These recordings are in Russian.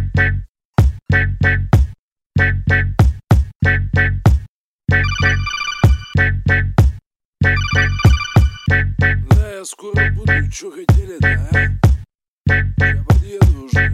Да, я скоро буду, чё хотели-то, а? Я подъеду уже.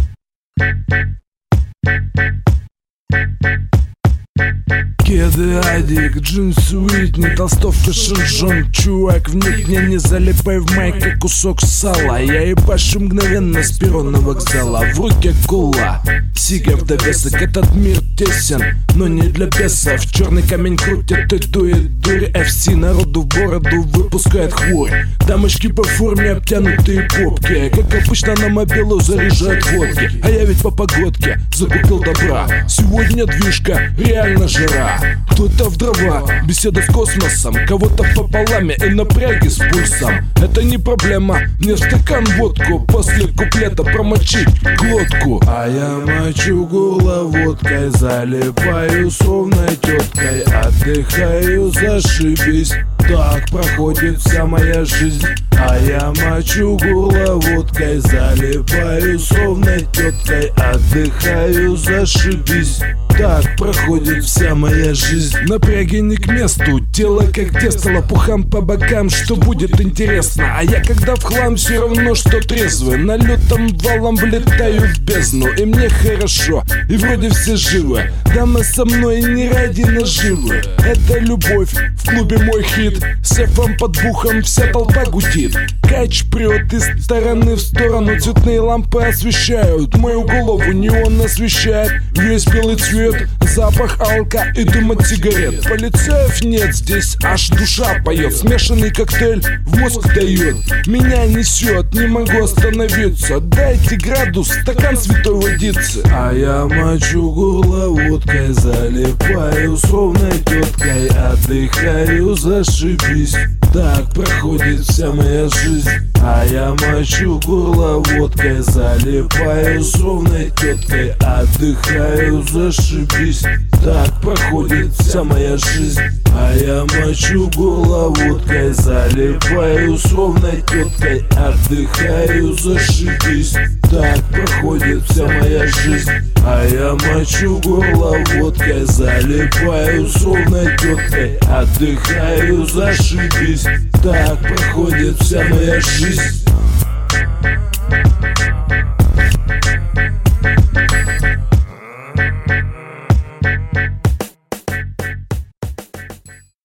Кеды Адик, джинсы Уитни, толстовка Шинжон. Чувак, вникни, не залипай в майке кусок сала. Я ебашу мгновенно с перрона вокзала. В руке кула, сига в довесок. Этот мир тесен, но не для бесов. Черный камень крутит и дует дурь. FC народу в бороду выпускает хворь. Дамочки по форме, обтянутые попки. Как обычно на мобилу заряжают водки. А я ведь по погодке закупил добра. Сегодня движка, реально жара. Кто-то в дрова, беседа с космосом. Кого-то пополами и напряги с пульсом. Это не проблема, мне в стакан водку. После куплета промочить глотку. А я мочу горло водкой, залипаю с ровной теткой. Отдыхаю, зашибись, так проходит вся моя жизнь. А я мочу горло водкой, залипаю с ровной теткой. Отдыхаю, зашибись, так проходит вся моя жизнь. Напряги не к месту, тело как тесто, лопухам по бокам, что будет интересно. А я когда в хлам, все равно что трезвый. Налетом валом влетаю в бездну, и мне хорошо, и вроде все живы. Дама со мной не ради наживы. Это любовь, в клубе мой хит. С эфом под бухом вся толпа гудит. Кач прет из стороны в сторону. Цветные лампы освещают мою голову, неон освещает весь белый цвет. Запах алка и дым от сигарет. Полицаев нет здесь, аж душа поет. Смешанный коктейль в мозг дает. Меня несет, не могу остановиться. Дайте градус, стакан святой водицы. А я мочу горло водкой, залипаю с ровной теткой. Отдыхаю, зашибись, так проходит вся моя жизнь. А я мочу горло водкой, залипаю с ровной теткой. Отдыхаю, зашибись, так проходит вся моя жизнь. А я мочу горло водкой, залипаю с ровной теткой. Отдыхаю, зашибись, так проходит вся моя жизнь. А я мочу горло водкой, залипаю с ровной теткой. Отдыхаю, зашибись, так проходит вся моя жизнь.